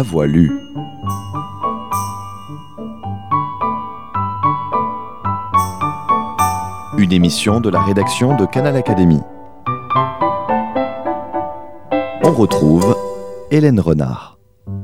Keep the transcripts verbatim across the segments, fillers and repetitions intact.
à voix lue. Une émission de la rédaction de Canal Académie. On retrouve Hélène Renard.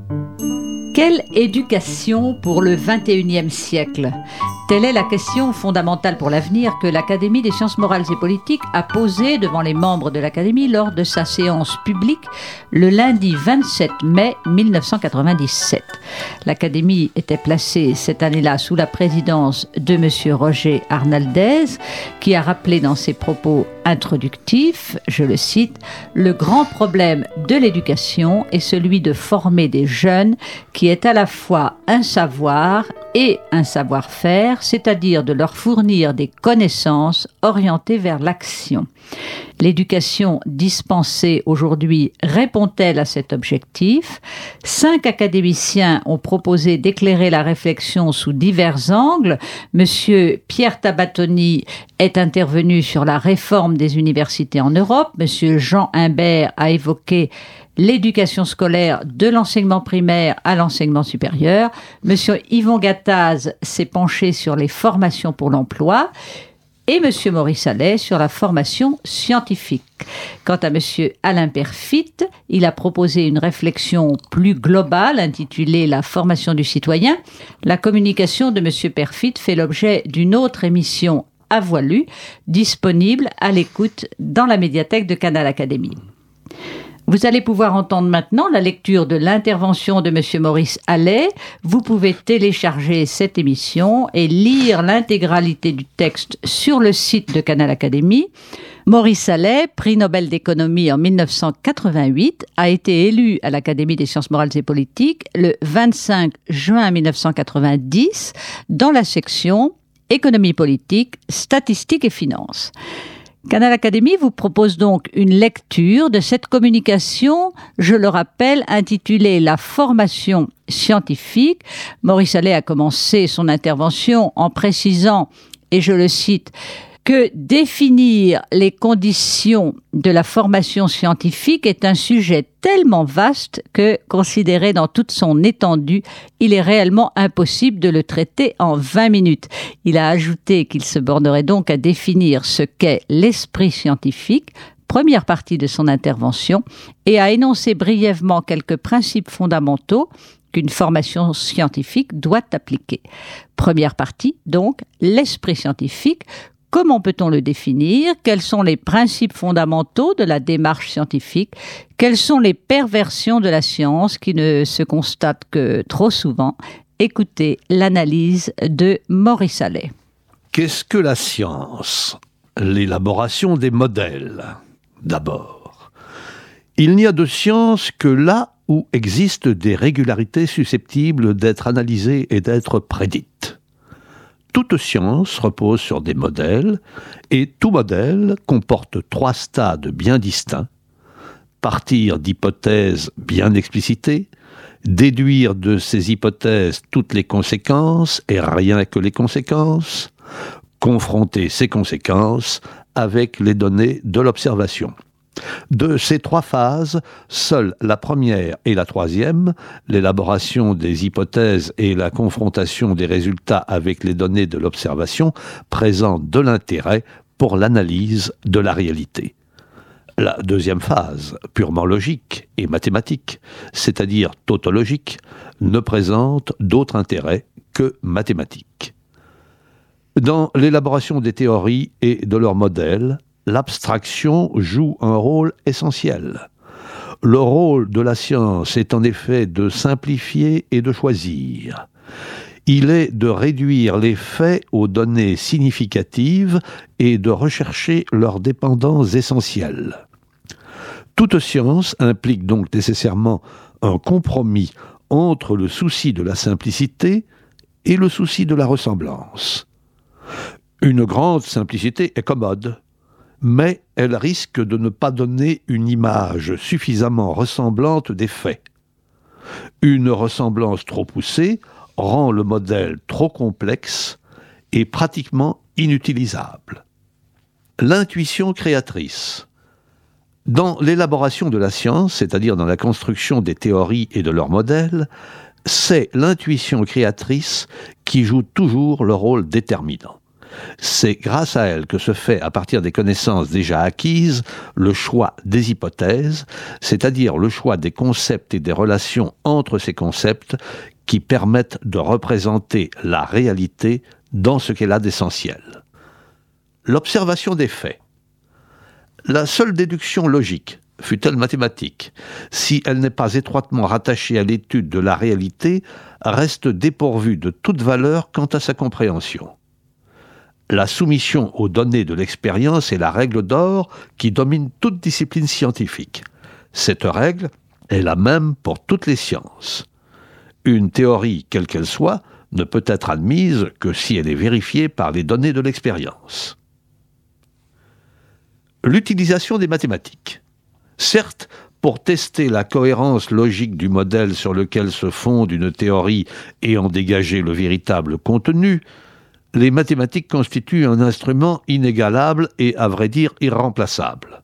Quelle éducation pour le vingt et unième siècle ? Telle est la question fondamentale pour l'avenir que l'Académie des sciences morales et politiques a posée devant les membres de l'Académie lors de sa séance publique le lundi vingt-sept mai mille neuf cent quatre-vingt-dix-sept. L'Académie était placée cette année-là sous la présidence de M. Roger Arnaldez, qui a rappelé dans ses propos introductifs, je le cite, « Le grand problème de l'éducation est celui de former des jeunes qui aient à la fois un savoir et un savoir-faire, c'est-à-dire de leur fournir des connaissances orientées vers l'action. L'éducation dispensée aujourd'hui répond-elle à cet objectif ? Cinq académiciens ont proposé d'éclairer la réflexion sous divers angles. Monsieur Pierre Tabatoni est intervenu sur la réforme des universités en Europe. Monsieur Jean Imbert a évoqué l'éducation scolaire de l'enseignement primaire à l'enseignement supérieur. Monsieur Yvon Gattaz s'est penché sur les formations pour l'emploi et Monsieur Maurice Allais sur la formation scientifique. Quant à Monsieur Alain Perfit, il a proposé une réflexion plus globale intitulée « La formation du citoyen ». La communication de Monsieur Perfit fait l'objet d'une autre émission à voix lue, disponible à l'écoute dans la médiathèque de Canal Académie. Vous allez pouvoir entendre maintenant la lecture de l'intervention de M. Maurice Allais. Vous pouvez télécharger cette émission et lire l'intégralité du texte sur le site de Canal Académie. Maurice Allais, prix Nobel d'économie en mille neuf cent quatre-vingt-huit, a été élu à l'Académie des sciences morales et politiques le vingt-cinq juin mille neuf cent quatre-vingt-dix dans la section Économie politique, statistiques et finances. Canal Académie vous propose donc une lecture de cette communication, je le rappelle, intitulée « La formation scientifique ». Maurice Allais a commencé son intervention en précisant, et je le cite, que définir les conditions de la formation scientifique est un sujet tellement vaste que, considéré dans toute son étendue, il est réellement impossible de le traiter en vingt minutes. Il a ajouté qu'il se bornerait donc à définir ce qu'est l'esprit scientifique, première partie de son intervention, et à énoncer brièvement quelques principes fondamentaux qu'une formation scientifique doit appliquer. Première partie, donc, l'esprit scientifique. Comment peut-on le définir ? Quels sont les principes fondamentaux de la démarche scientifique ? Quelles sont les perversions de la science qui ne se constatent que trop souvent ? Écoutez l'analyse de Maurice Allais. Qu'est-ce que la science ? L'élaboration des modèles, d'abord. Il n'y a de science que là où existent des régularités susceptibles d'être analysées et d'être prédites. Toute science repose sur des modèles, et tout modèle comporte trois stades bien distincts. Partir d'hypothèses bien explicitées, déduire de ces hypothèses toutes les conséquences et rien que les conséquences, confronter ces conséquences avec les données de l'observation. De ces trois phases, seule la première et la troisième, l'élaboration des hypothèses et la confrontation des résultats avec les données de l'observation, présentent de l'intérêt pour l'analyse de la réalité. La deuxième phase, purement logique et mathématique, c'est-à-dire tautologique, ne présente d'autre intérêt que mathématique. Dans l'élaboration des théories et de leurs modèles, l'abstraction joue un rôle essentiel. Le rôle de la science est en effet de simplifier et de choisir. Il est de réduire les faits aux données significatives et de rechercher leurs dépendances essentielles. Toute science implique donc nécessairement un compromis entre le souci de la simplicité et le souci de la ressemblance. Une grande simplicité est commode, mais elle risque de ne pas donner une image suffisamment ressemblante des faits. Une ressemblance trop poussée rend le modèle trop complexe et pratiquement inutilisable. L'intuition créatrice. Dans l'élaboration de la science, c'est-à-dire dans la construction des théories et de leurs modèles, c'est l'intuition créatrice qui joue toujours le rôle déterminant. C'est grâce à elle que se fait, à partir des connaissances déjà acquises, le choix des hypothèses, c'est-à-dire le choix des concepts et des relations entre ces concepts qui permettent de représenter la réalité dans ce qu'elle a d'essentiel. L'observation des faits. La seule déduction logique, fût-elle mathématique, si elle n'est pas étroitement rattachée à l'étude de la réalité, reste dépourvue de toute valeur quant à sa compréhension. La soumission aux données de l'expérience est la règle d'or qui domine toute discipline scientifique. Cette règle est la même pour toutes les sciences. Une théorie, quelle qu'elle soit, ne peut être admise que si elle est vérifiée par les données de l'expérience. L'utilisation des mathématiques. Certes, pour tester la cohérence logique du modèle sur lequel se fonde une théorie et en dégager le véritable contenu, les mathématiques constituent un instrument inégalable et, à vrai dire, irremplaçable.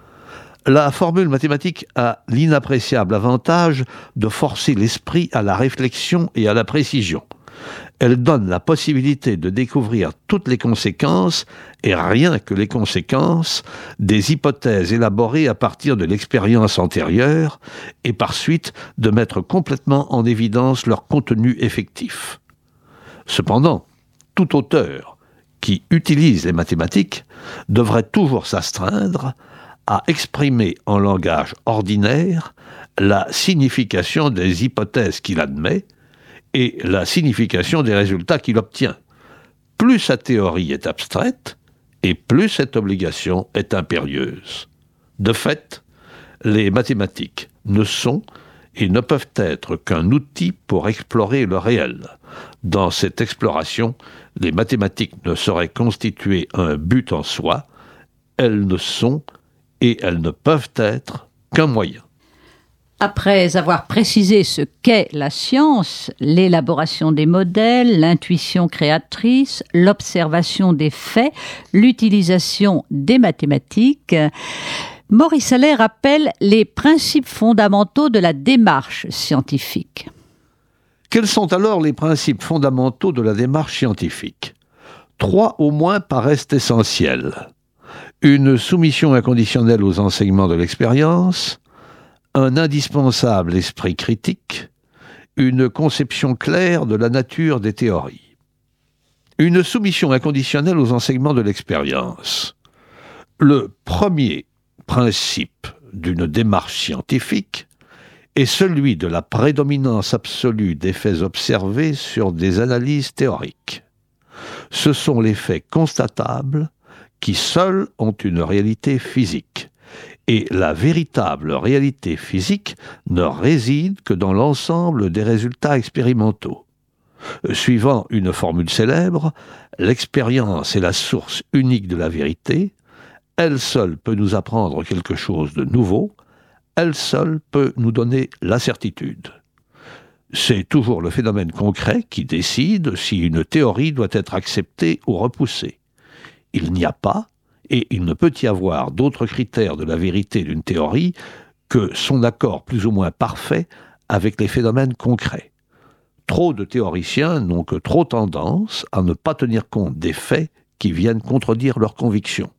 La formule mathématique a l'inappréciable avantage de forcer l'esprit à la réflexion et à la précision. Elle donne la possibilité de découvrir toutes les conséquences, et rien que les conséquences, des hypothèses élaborées à partir de l'expérience antérieure, et par suite de mettre complètement en évidence leur contenu effectif. Cependant, tout auteur qui utilise les mathématiques devrait toujours s'astreindre à exprimer en langage ordinaire la signification des hypothèses qu'il admet et la signification des résultats qu'il obtient. Plus sa théorie est abstraite, et plus cette obligation est impérieuse. De fait, les mathématiques ne sont et ne peuvent être qu'un outil pour explorer le réel. Dans cette exploration, les mathématiques ne sauraient constituer un but en soi, elles ne sont et elles ne peuvent être qu'un moyen. Après avoir précisé ce qu'est la science, l'élaboration des modèles, l'intuition créatrice, l'observation des faits, l'utilisation des mathématiques, Maurice Allais rappelle les principes fondamentaux de la démarche scientifique. Quels sont alors les principes fondamentaux de la démarche scientifique ? Trois au moins paraissent essentiels. Une soumission inconditionnelle aux enseignements de l'expérience, un indispensable esprit critique, une conception claire de la nature des théories. Une soumission inconditionnelle aux enseignements de l'expérience. Le premier principe d'une démarche scientifique est celui de la prédominance absolue des faits observés sur des analyses théoriques. Ce sont les faits constatables qui seuls ont une réalité physique. Et la véritable réalité physique ne réside que dans l'ensemble des résultats expérimentaux. Suivant une formule célèbre, l'expérience est la source unique de la vérité, elle seule peut nous apprendre quelque chose de nouveau, elle seule peut nous donner la certitude. C'est toujours le phénomène concret qui décide si une théorie doit être acceptée ou repoussée. Il n'y a pas, et il ne peut y avoir d'autres critères de la vérité d'une théorie que son accord plus ou moins parfait avec les phénomènes concrets. Trop de théoriciens n'ont que trop tendance à ne pas tenir compte des faits qui viennent contredire leurs convictions.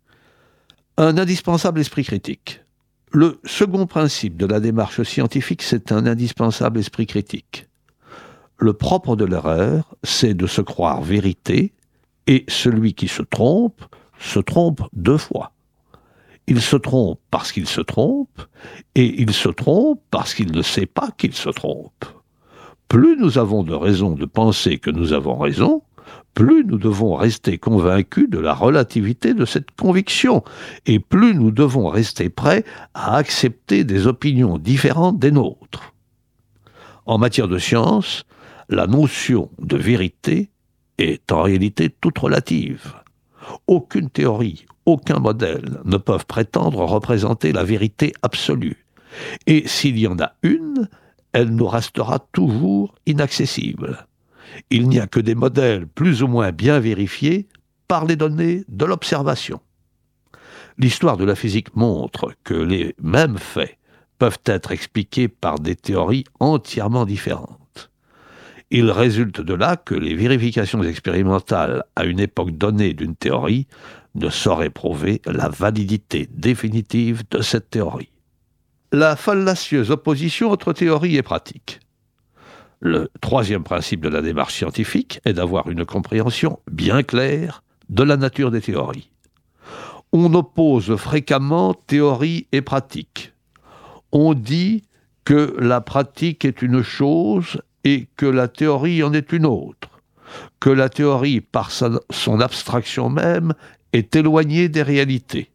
Un indispensable esprit critique. Le second principe de la démarche scientifique, c'est un indispensable esprit critique. Le propre de l'erreur, c'est de se croire vérité, et celui qui se trompe se trompe deux fois. Il se trompe parce qu'il se trompe, et il se trompe parce qu'il ne sait pas qu'il se trompe. Plus nous avons de raisons de penser que nous avons raison, plus nous devons rester convaincus de la relativité de cette conviction, et plus nous devons rester prêts à accepter des opinions différentes des nôtres. En matière de science, la notion de vérité est en réalité toute relative. Aucune théorie, aucun modèle ne peuvent prétendre représenter la vérité absolue. Et s'il y en a une, elle nous restera toujours inaccessible. Il n'y a que des modèles plus ou moins bien vérifiés par les données de l'observation. L'histoire de la physique montre que les mêmes faits peuvent être expliqués par des théories entièrement différentes. Il résulte de là que les vérifications expérimentales à une époque donnée d'une théorie ne sauraient prouver la validité définitive de cette théorie. La fallacieuse opposition entre théorie et pratique. Le troisième principe de la démarche scientifique est d'avoir une compréhension bien claire de la nature des théories. On oppose fréquemment théorie et pratique. On dit que la pratique est une chose et que la théorie en est une autre, que la théorie, par sa, son abstraction même, est éloignée des réalités.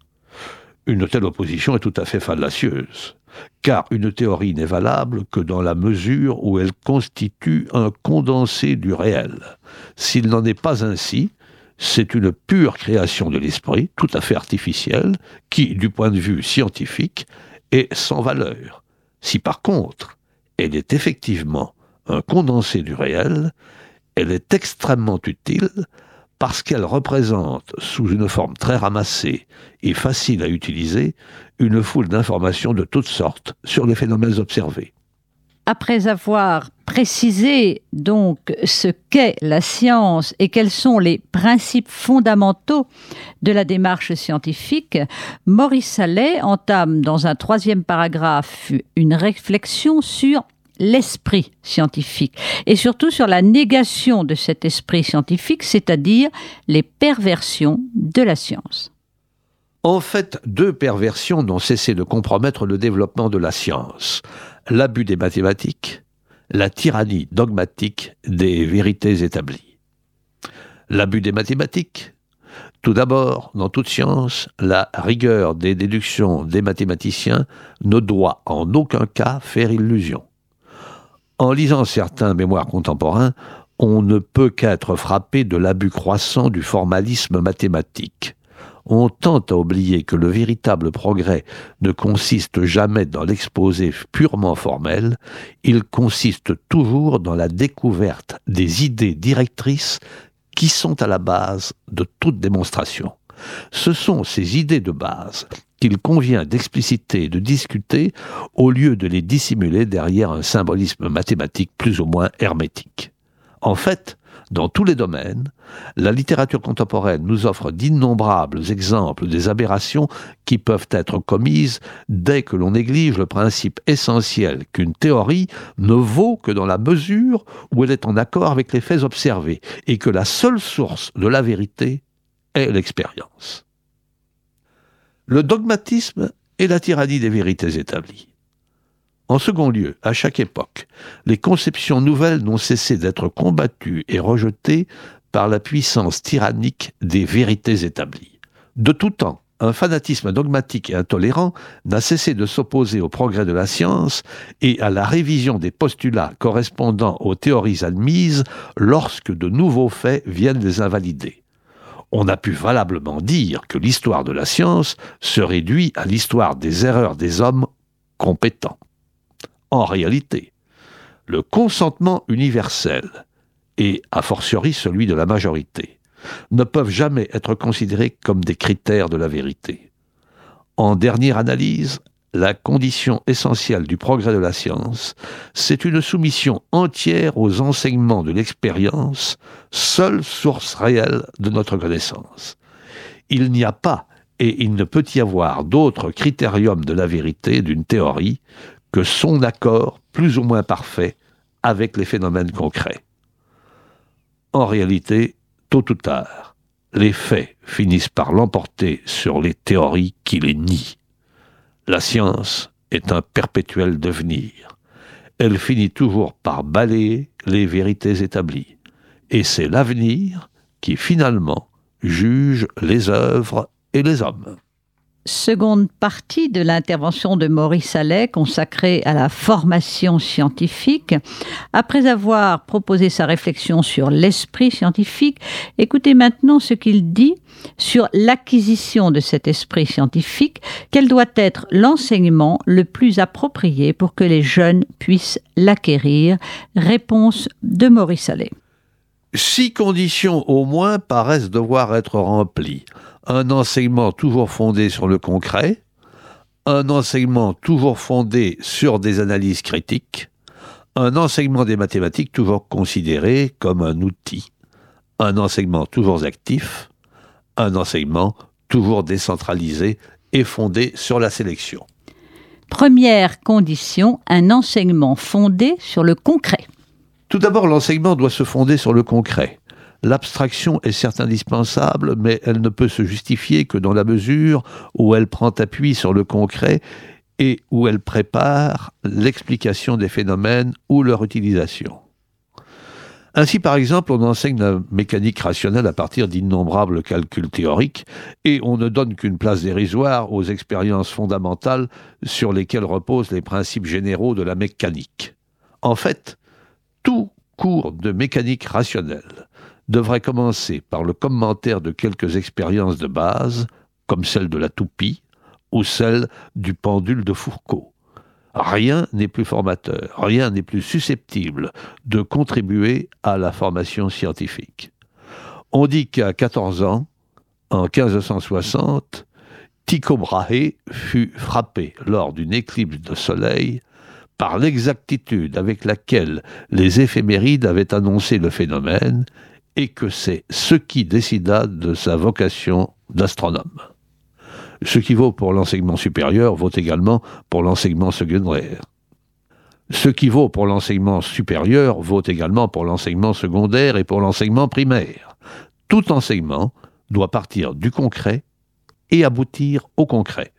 Une telle opposition est tout à fait fallacieuse, car une théorie n'est valable que dans la mesure où elle constitue un condensé du réel. S'il n'en est pas ainsi, c'est une pure création de l'esprit, tout à fait artificielle, qui, du point de vue scientifique, est sans valeur. Si par contre, elle est effectivement un condensé du réel, elle est extrêmement utile parce qu'elle représente, sous une forme très ramassée et facile à utiliser, une foule d'informations de toutes sortes sur les phénomènes observés. Après avoir précisé donc ce qu'est la science et quels sont les principes fondamentaux de la démarche scientifique, Maurice Allais entame dans un troisième paragraphe une réflexion sur l'esprit scientifique et surtout sur la négation de cet esprit scientifique, c'est-à-dire les perversions de la science. En fait, deux perversions n'ont cessé de compromettre le développement de la science. L'abus des mathématiques, la tyrannie dogmatique des vérités établies. L'abus des mathématiques. Tout d'abord, dans toute science, la rigueur des déductions des mathématiciens ne doit en aucun cas faire illusion. En lisant certains mémoires contemporains, on ne peut qu'être frappé de l'abus croissant du formalisme mathématique. On tend à oublier que le véritable progrès ne consiste jamais dans l'exposé purement formel, il consiste toujours dans la découverte des idées directrices qui sont à la base de toute démonstration. Ce sont ces idées de base qu'il convient d'expliciter et de discuter au lieu de les dissimuler derrière un symbolisme mathématique plus ou moins hermétique. En fait, dans tous les domaines, la littérature contemporaine nous offre d'innombrables exemples des aberrations qui peuvent être commises dès que l'on néglige le principe essentiel qu'une théorie ne vaut que dans la mesure où elle est en accord avec les faits observés et que la seule source de la vérité est l'expérience. Le dogmatisme est la tyrannie des vérités établies. En second lieu, à chaque époque, les conceptions nouvelles n'ont cessé d'être combattues et rejetées par la puissance tyrannique des vérités établies. De tout temps, un fanatisme dogmatique et intolérant n'a cessé de s'opposer au progrès de la science et à la révision des postulats correspondant aux théories admises lorsque de nouveaux faits viennent les invalider. On a pu valablement dire que l'histoire de la science se réduit à l'histoire des erreurs des hommes compétents. En réalité, le consentement universel, et a fortiori celui de la majorité, ne peuvent jamais être considérés comme des critères de la vérité. En dernière analyse, la condition essentielle du progrès de la science, c'est une soumission entière aux enseignements de l'expérience, seule source réelle de notre connaissance. Il n'y a pas, et il ne peut y avoir d'autre critérium de la vérité d'une théorie que son accord plus ou moins parfait avec les phénomènes concrets. En réalité, tôt ou tard, les faits finissent par l'emporter sur les théories qui les nient. La science est un perpétuel devenir. Elle finit toujours par balayer les vérités établies. Et c'est l'avenir qui, finalement, juge les œuvres et les hommes. Seconde partie de l'intervention de Maurice Allais consacrée à la formation scientifique. Après avoir proposé sa réflexion sur l'esprit scientifique, écoutez maintenant ce qu'il dit sur l'acquisition de cet esprit scientifique, quel doit être l'enseignement le plus approprié pour que les jeunes puissent l'acquérir. Réponse de Maurice Allais. Six conditions au moins paraissent devoir être remplies. un enseignement toujours fondé sur le concret, un enseignement toujours fondé sur des analyses critiques, un enseignement des mathématiques toujours considéré comme un outil, un enseignement toujours actif, un enseignement toujours décentralisé et fondé sur la sélection. Première condition, un enseignement fondé sur le concret. Tout d'abord, l'enseignement doit se fonder sur le concret. L'abstraction est certes indispensable, mais elle ne peut se justifier que dans la mesure où elle prend appui sur le concret et où elle prépare l'explication des phénomènes ou leur utilisation. Ainsi, par exemple, on enseigne la mécanique rationnelle à partir d'innombrables calculs théoriques et on ne donne qu'une place dérisoire aux expériences fondamentales sur lesquelles reposent les principes généraux de la mécanique. En fait, tout cours de mécanique rationnelle devrait commencer par le commentaire de quelques expériences de base, comme celle de la toupie ou celle du pendule de Fourcault. Rien n'est plus formateur, rien n'est plus susceptible de contribuer à la formation scientifique. On dit qu'à quatorze ans, en quinze cent soixante, Tycho Brahe fut frappé lors d'une éclipse de soleil par l'exactitude avec laquelle les éphémérides avaient annoncé le phénomène et que c'est ce qui décida de sa vocation d'astronome. Ce qui vaut pour l'enseignement supérieur vaut également pour l'enseignement secondaire. Ce qui vaut pour l'enseignement supérieur vaut également pour l'enseignement secondaire et pour l'enseignement primaire. Tout enseignement doit partir du concret et aboutir au concret.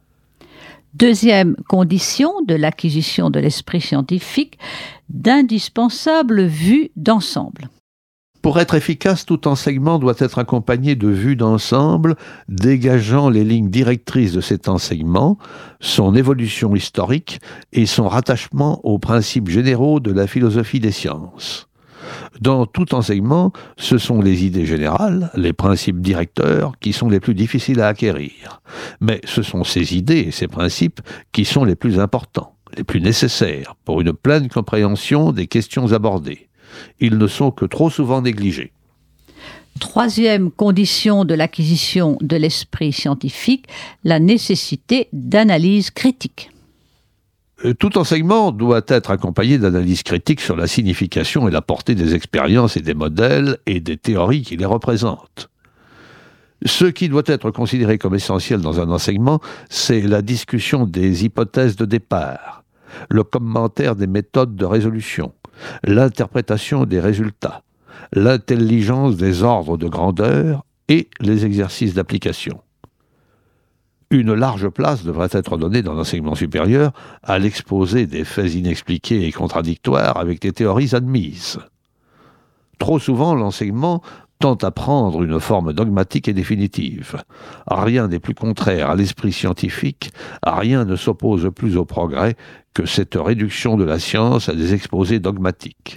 Deuxième condition de l'acquisition de l'esprit scientifique, d'indispensables vues d'ensemble. Pour être efficace, tout enseignement doit être accompagné de vues d'ensemble, dégageant les lignes directrices de cet enseignement, son évolution historique et son rattachement aux principes généraux de la philosophie des sciences. Dans tout enseignement, ce sont les idées générales, les principes directeurs, qui sont les plus difficiles à acquérir. Mais ce sont ces idées et ces principes qui sont les plus importants, les plus nécessaires pour une pleine compréhension des questions abordées. Ils ne sont que trop souvent négligés. Troisième condition de l'acquisition de l'esprit scientifique, la nécessité d'analyse critique. Tout enseignement doit être accompagné d'analyses critiques sur la signification et la portée des expériences et des modèles et des théories qui les représentent. Ce qui doit être considéré comme essentiel dans un enseignement, c'est la discussion des hypothèses de départ, le commentaire des méthodes de résolution, l'interprétation des résultats, l'intelligence des ordres de grandeur et les exercices d'application. Une large place devrait être donnée dans l'enseignement supérieur à l'exposé des faits inexpliqués et contradictoires avec les théories admises. Trop souvent, l'enseignement tend à prendre une forme dogmatique et définitive. Rien n'est plus contraire à l'esprit scientifique, rien ne s'oppose plus au progrès que cette réduction de la science à des exposés dogmatiques.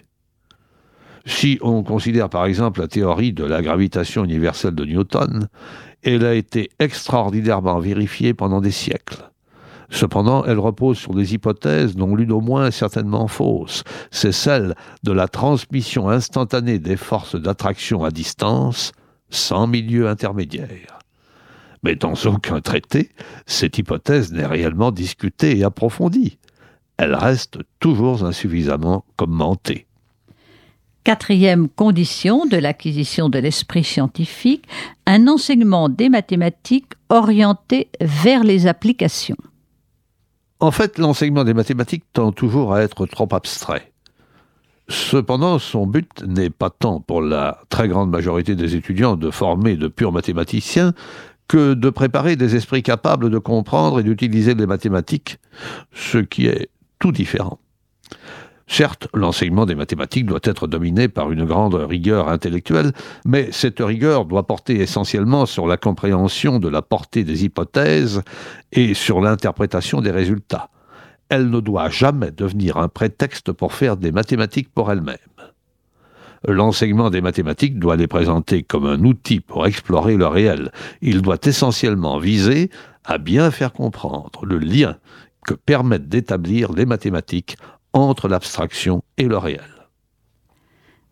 Si on considère par exemple la théorie de la gravitation universelle de Newton, elle a été extraordinairement vérifiée pendant des siècles. Cependant, elle repose sur des hypothèses dont l'une au moins est certainement fausse. C'est celle de la transmission instantanée des forces d'attraction à distance, sans milieu intermédiaire. Mais dans aucun traité, cette hypothèse n'est réellement discutée et approfondie. Elle reste toujours insuffisamment commentée. Quatrième condition de l'acquisition de l'esprit scientifique, un enseignement des mathématiques orienté vers les applications. En fait, l'enseignement des mathématiques tend toujours à être trop abstrait. Cependant, son but n'est pas tant pour la très grande majorité des étudiants de former de purs mathématiciens que de préparer des esprits capables de comprendre et d'utiliser les mathématiques, ce qui est tout différent. Certes, l'enseignement des mathématiques doit être dominé par une grande rigueur intellectuelle, mais cette rigueur doit porter essentiellement sur la compréhension de la portée des hypothèses et sur l'interprétation des résultats. Elle ne doit jamais devenir un prétexte pour faire des mathématiques pour elles-mêmes. L'enseignement des mathématiques doit les présenter comme un outil pour explorer le réel. Il doit essentiellement viser à bien faire comprendre le lien que permettent d'établir les mathématiques entre l'abstraction et le réel.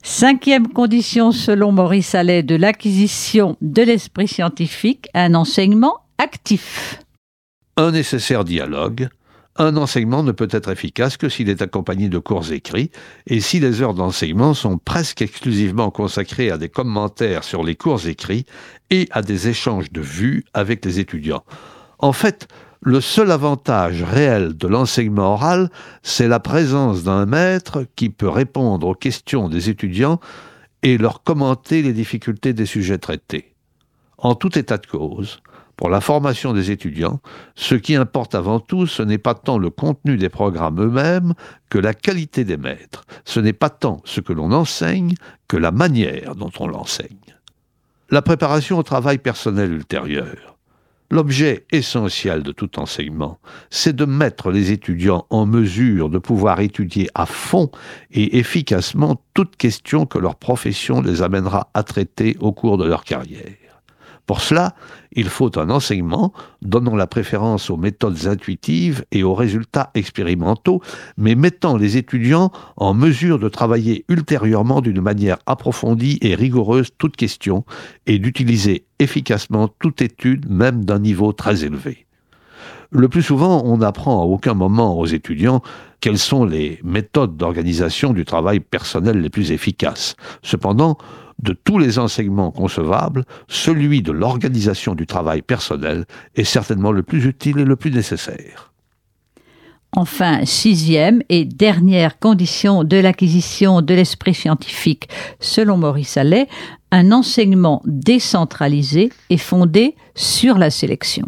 Cinquième condition selon Maurice Allais de l'acquisition de l'esprit scientifique, un enseignement actif. Un nécessaire dialogue. Un enseignement ne peut être efficace que s'il est accompagné de cours écrits et si les heures d'enseignement sont presque exclusivement consacrées à des commentaires sur les cours écrits et à des échanges de vues avec les étudiants. En fait, le seul avantage réel de l'enseignement oral, c'est la présence d'un maître qui peut répondre aux questions des étudiants et leur commenter les difficultés des sujets traités. En tout état de cause, pour la formation des étudiants, ce qui importe avant tout, ce n'est pas tant le contenu des programmes eux-mêmes que la qualité des maîtres. Ce n'est pas tant ce que l'on enseigne que la manière dont on l'enseigne. La préparation au travail personnel ultérieur. L'objet essentiel de tout enseignement, c'est de mettre les étudiants en mesure de pouvoir étudier à fond et efficacement toute question que leur profession les amènera à traiter au cours de leur carrière. Pour cela, il faut un enseignement donnant la préférence aux méthodes intuitives et aux résultats expérimentaux, mais mettant les étudiants en mesure de travailler ultérieurement d'une manière approfondie et rigoureuse toute question et d'utiliser efficacement toute étude, même d'un niveau très élevé. Le plus souvent, on n'apprend à aucun moment aux étudiants quelles sont les méthodes d'organisation du travail personnel les plus efficaces. Cependant, de tous les enseignements concevables, celui de l'organisation du travail personnel est certainement le plus utile et le plus nécessaire. Enfin, sixième et dernière condition de l'acquisition de l'esprit scientifique, selon Maurice Allais, un enseignement décentralisé et fondé sur la sélection.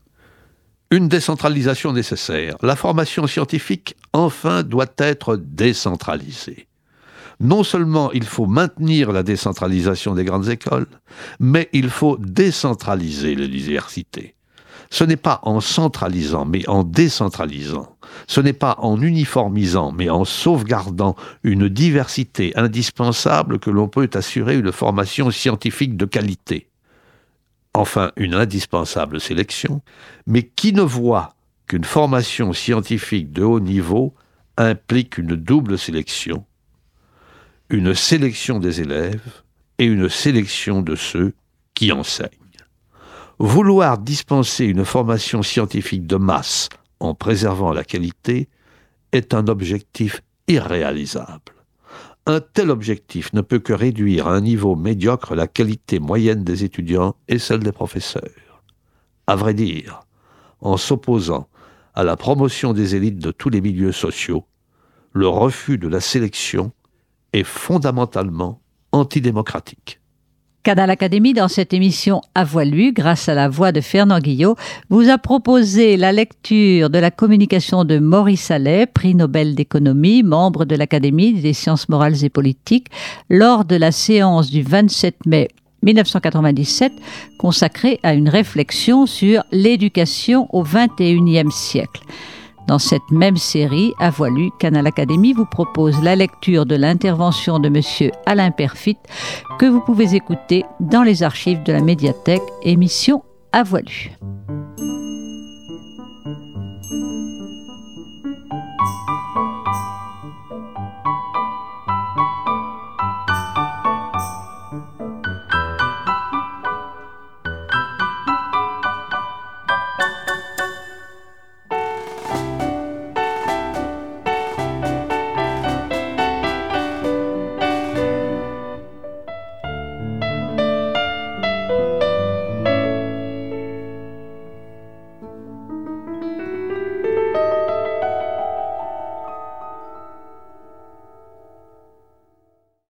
Une décentralisation nécessaire. La formation scientifique, enfin, doit être décentralisée. Non seulement il faut maintenir la décentralisation des grandes écoles, mais il faut décentraliser l'université. Ce n'est pas en centralisant, mais en décentralisant. Ce n'est pas en uniformisant, mais en sauvegardant une diversité indispensable que l'on peut assurer une formation scientifique de qualité. Enfin, une indispensable sélection, mais qui ne voit qu'une formation scientifique de haut niveau implique une double sélection, une sélection des élèves et une sélection de ceux qui enseignent. Vouloir dispenser une formation scientifique de masse en préservant la qualité est un objectif irréalisable. Un tel objectif ne peut que réduire à un niveau médiocre la qualité moyenne des étudiants et celle des professeurs. À vrai dire, en s'opposant à la promotion des élites de tous les milieux sociaux, le refus de la sélection est fondamentalement antidémocratique. Canal Académie, dans cette émission à voix lue, grâce à la voix de Fernand Guillot, vous a proposé la lecture de la communication de Maurice Allais, prix Nobel d'économie, membre de l'Académie des sciences morales et politiques, lors de la séance du vingt-sept mai mille neuf cent quatre-vingt-dix-sept, consacrée à une réflexion sur l'éducation au vingt et unième siècle. Dans cette même série, à voix lue, Canal Académie vous propose la lecture de l'intervention de M. Alain Perfit, que vous pouvez écouter dans les archives de la médiathèque, émission à voix lue.